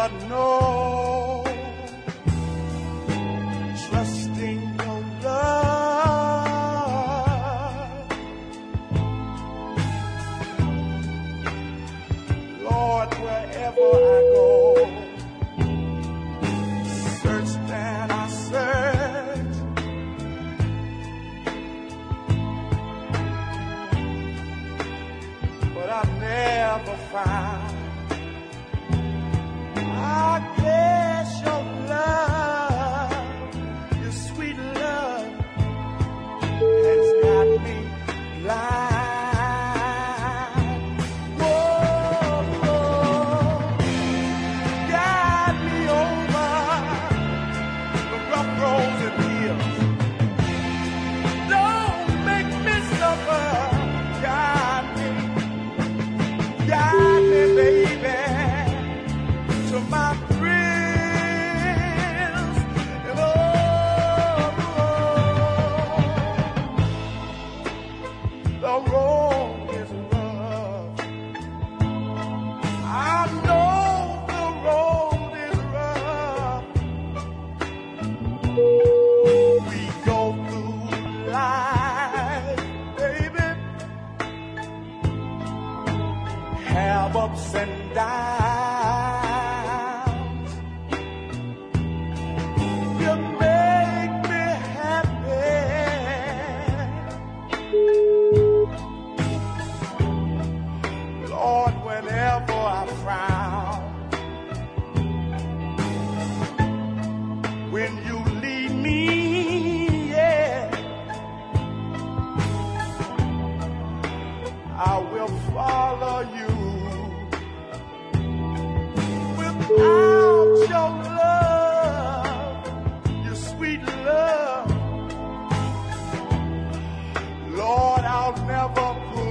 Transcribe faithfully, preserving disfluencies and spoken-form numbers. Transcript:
but no, trusting your love. Lord, wherever I go, search and I search, but I never find. I guess your love, your sweet love, has got me blind. Whoa, whoa, guide me over the rough roads and hills. Don't make me suffer. Guide me, guide me, baby, to my friends. And oh, oh, the road is rough. I know the road is rough. We go through life, baby, have ups and downs. You make me happy, Lord, whenever I frown. When you lead me, yeah, I will follow you. Without your love, your sweet love, Lord, I'll never put